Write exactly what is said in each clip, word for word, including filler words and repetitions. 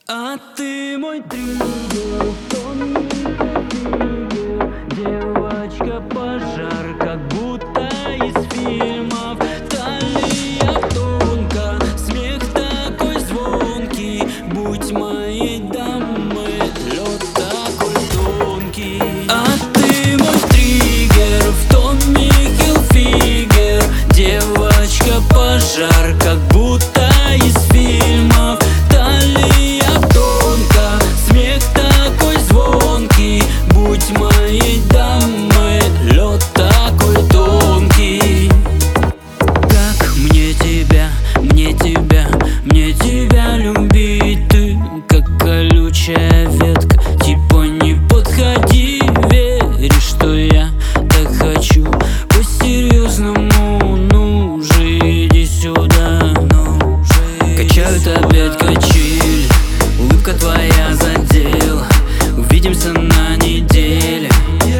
А ты мой триггер, тонкий триггер, девочка-пожар, как будто из фильмов. Талия тонко, смех такой звонкий, будь моей дамой, лед такой тонкий. А ты мой триггер, в Томми Хилфигер, девочка-пожар, как будто из фильмов. Талия тонко, смех такой звонкий, будь моей дамой, лед такой тонкий. Как мне тебя, мне тебя, мне тебя любить? Ты как колючая ветка, типа не подходи. Веришь, что я так хочу по-серьезному? Ну же, иди сюда. Качают опять качели, улыбка твоя задела. Увидимся на неделе.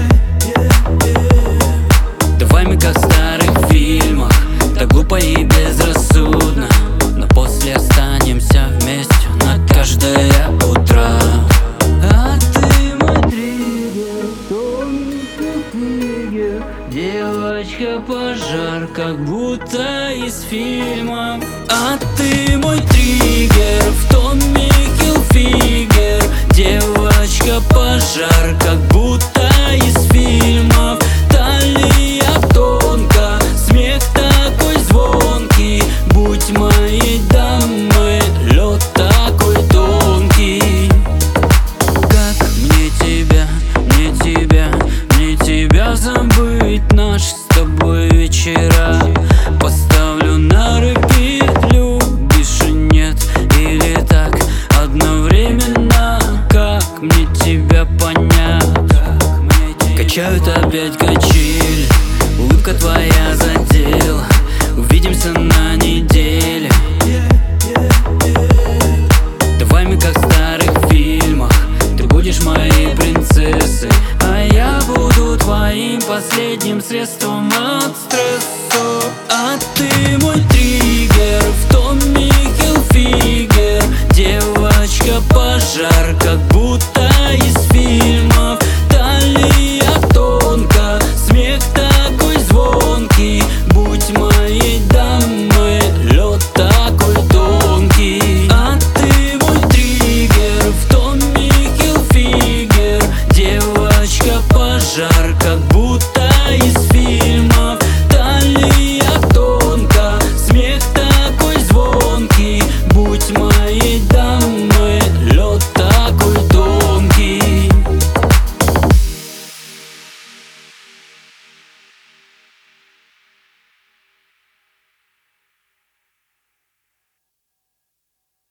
Давай мы как в старых фильмах, так глупо и безрассудно, но после останемся вместе на каждое утро. А ты мой триггер, тонкий триггер, девочка-пожар, как будто из фильмов. А ты мой триггер, в Томми Хилфигер, девочка-пожар, как будто из фильмов. Талия тонко, смех такой звонкий, будь моей дамой, лед такой тонкий. Как мне тебя, мне тебя, мне тебя забыть? Наш с тобой вечера поставлю на репит. Любишь и нет, или так одновременно? Как мне тебя понять? Качают опять качели, улыбка твоя задела. Увидимся на неделе. Давай мы как в старых фильмах, ты будешь моей принцессой, а я буду твоим последним средством.